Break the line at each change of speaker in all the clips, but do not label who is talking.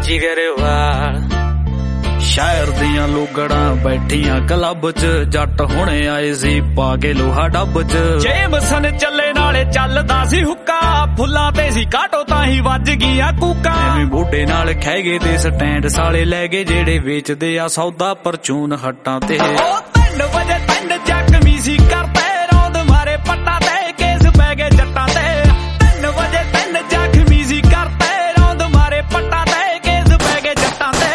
ਜਿਗਰਵਾਲ
ਸ਼ਹਿਰ ਦੀਆਂ ਲੋਗੜਾਂ ਬੈਠੀਆਂ ਕਲੱਬ 'ਚ ਜੱਟ ਹੁਣੇ ਆਏ ਸੀ ਪਾ ਕੇ ਲੋਹਾ ਡੱਬ 'ਚ
ਜੇਮਸਨ ਚੱਲੇ ਨਾਲੇ ਚੱਲਦਾ ਸੀ ਹੁੱਕਾ ਫੁੱਲਾਂ ਤੇ ਸੀ ਕਾਟੋ ਤਾਂ ਹੀ ਵੱਜ ਗਈਆਂ ਕੂਕਾਂ
ਐਵੇਂ ਬੋਡੇ ਨਾਲ ਖਹਿ ਗਏ ਤੇ ਸਟੈਂਡ ਸਾਲੇ ਲੈ ਗਏ ਜਿਹੜੇ ਵੇਚਦੇ ਆ ਸੌਦਾ ਪਰਚੂਨ ਹੱਟਾਂ ਤੇ
3 ਵਜੇ 3 ਜ਼ਖਮੀ ਸੀ ਕਰਤੇ ਰੌਂਦ ਮਾਰੇ ਪੱਟਾਂ ਤੇ ਕੇਸ ਪੈ ਗਏ ਜੱਟਾਂ ਤੇ 3 ਵਜੇ 3 ਜ਼ਖਮੀ ਸੀ ਕਰਤੇ ਰੌਂਦ ਮਾਰੇ ਪੱਟਾਂ ਤੇ ਕੇਸ ਪੈ ਗਏ ਜੱਟਾਂ ਤੇ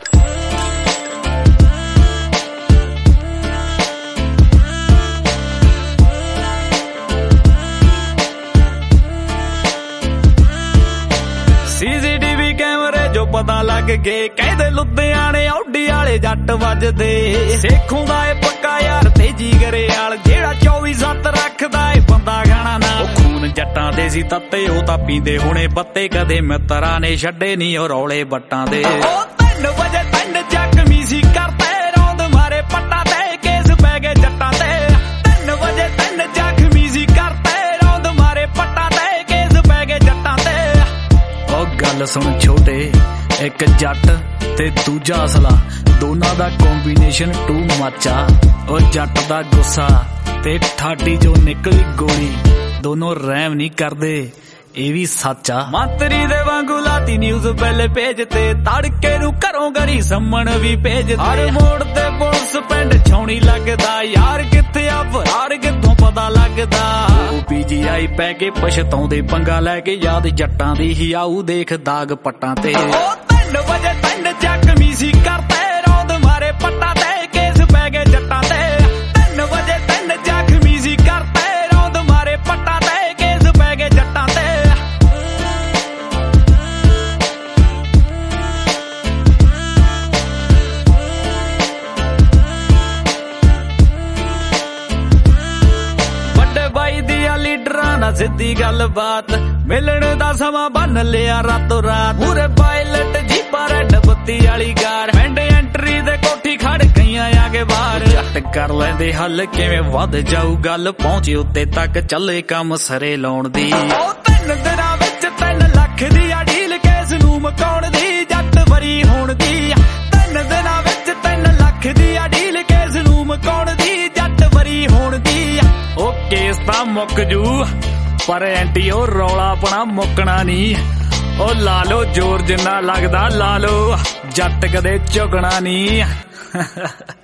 CCTV ਕੈਮਰੇ ਜੋ ਪਤਾ ਲੱਗ ਗਏ ਕਹਿੰਦੇ ਲੁਧਿਆਣੇ ਔਡੀ ਵਾਲੇ ਜੱਟ ਵੱਜਦੇ ਸੇਖੋਂ ਦਾ ਏ ਪੱਕਾ ਯਾਰ ਤੇ ਜਿਗਰੇਵਾਲ ਜਿਹੜਾ 24/7 ਰੱਖਦਾ ਏ ਬੰਦਾ ਗਾਣਾ ਨਾ
ਖੂਨ ਜੱਟਾਂ ਦੇ ਸੀ ਤੱਤੇ ਉਹ ਤਾਂ ਪੀਂਦੇ ਹੁਣੇ ਬੱਤੇ ਕਦੇ ਮਿੱਤਰਾਂ ਨੇ ਛੱਡੇ ਨਹੀਂ ਉਹ ਰੌਲੇ ਬੱਟਾਂ ਦੇ
3 ਵਜੇ 3 ਜ਼ਖਮੀ ਸੀ ਕਰਤੇ ਰੌਂਦ ਮਾਰੇ ਪੱਟਾਂ ਤੇ ਕੇਸ ਪੈ ਗਏ ਜੱਟਾਂ ਤੇ 3 ਵਜੇ 3 ਜ਼ਖਮੀ ਸੀ ਕਰਤੇ ਰੌਂਦ ਮਾਰੇ ਪੱਟਾਂ ਤੇ ਕੇਸ ਪੈ ਗਏ ਜੱਟਾਂ ਤੇ
ਉਹ ਗੱਲ ਸੁਣ ਛੋਟੇ ਇੱਕ ਜੱਟ ਤੇ ਦੂਜਾ ਅਸਲਾ ਦੋਨਾਂ ਦਾ ਕੰਬੀਨੇਸ਼ਨ ਟੂ ਮੱਚਾ ਉਹ ਜੱਟ ਦਾ ਗੁੱਸਾ ਤੇ ਠਾਡੀ ਜੋ ਨਿਕਲੀ ਗੋਲੀ ਦੋਨੋਂ ਰਹਿਮ ਨਹੀਂ ਕਰਦੇ ਇਹ ਵੀ ਸੱਚ ਆ
ਮੰਤਰੀ ਦੇ ਵਾਂਗੂ ਲਾਤੀ ਨਿਊਜ਼ ਪਹਿਲੇ ਪੇਜ ਤੇ ਤੜਕੇ ਨੂੰ ਘਰੋਂ ਗਰੀ ਸੰਮਣ ਵੀ ਭੇਜਦੇ ਹਰ ਮੋੜ ਤੇ ਪੁਲਿਸ ਪਿੰਡ ਛਾਉਣੀ ਲੱਗਦਾ ਯਾਰ ਕਿੱਥੇ ਆ ਫਰਾਰ ਕਿੱਥੋਂ ਪਤਾ ਲੱਗਦਾ
ਉਹ PGI ਪੈ ਕੇ ਪਛਤਾਉਂਦੇ ਪੰਗਾ ਲੈ ਕੇ ਯਾਦ ਜੱਟਾਂ ਦੀ ਹੀ ਆਊ ਦੇਖ ਦਾਗ ਪੱਟਾਂ ਤੇ
3 ਵਜੇ 3 ਜ਼ਖਮੀ ਸੀ ਕਰਤੇ ਰੌਂਦ ਮਾਰੇ ਪੱਟਾਂ ਤੇ ਕੇਸ ਪੈ ਗਏ ਜੱਟਾਂ ਤੇ 3 ਵਜੇ 3 ਜ਼ਖਮੀ ਸੀ ਕਰਤੇ ਰੌਂਦ ਮਾਰੇ ਪੱਟਾਂ ਤੇ ਕੇਸ ਪੈ ਗਏ ਜੱਟਾਂ ਤੇ ਲੀਡਰਾਂ ਨਾਲ ਸਿੱਧੀ ਗੱਲਬਾਤ ਮਿਲਣ ਦਾ ਸਮਾਂ ਬੰਨ ਲਿਆ ਰਾਤੋਂ ਰਾਤ ਪੂਰੇ ਪਾਇਲਟ ਜੀਪਾਂ ਰੈੱਡ ਬੱਤੀ ਵਾਲੀ ਕਾਰ ਪਿੰਡ ਐਂਟਰੀ ਦੇ ਕੋਠੀ ਖੜ ਗਈਆਂ ਆਗੇ ਬਾਹਰ
ਜੱਟ ਕਰ ਲੈਂਦੇ ਹੱਲ ਕਿਵੇਂ ਵੱਧ ਜਾਊ ਗੱਲ ਪਹੁੰਚੇ ਉੱਤੇ ਤੱਕ ਚੱਲੇ ਕੰਮ ਸਰੇ ਲਾਉਣ ਦੀ
3 ਦਿਨਾਂ ਵਿੱਚ 3 ਲੱਖ ਦੀ ਆ ਡੀਲ ਕੇਸ ਨੂੰ ਮਕਾਉਣ ਦੀ ਜੱਟ ਵਰੀ ਹੋਣ ਦੀ 3 ਦਿਨਾਂ ਵਿੱਚ 3 ਲੱਖ ਦੀ ਆ ਡੀਲ ਕੇਸ ਨੂੰ ਮਕਾਉਣ ਦੀ ਜੱਟ ਵਰੀ ਹੋਣ ਦੀ
ਉਹ ਕੇਸ ਤਾਂ ਮੁੱਕ ਜੂ ਪਰ ਐਂਟੀ ਉਹ ਰੌਲਾ ਆਪਣਾ ਮੁੱਕਣਾ ਨਹੀਂ ਉਹ ਲਾ ਲੋ ਜ਼ੋਰ ਜਿੰਨਾ ਲੱਗਦਾ ਲਾ ਲੋ ਜੱਟ ਕਦੇ ਝੁਕਣਾ ਨਹੀਂ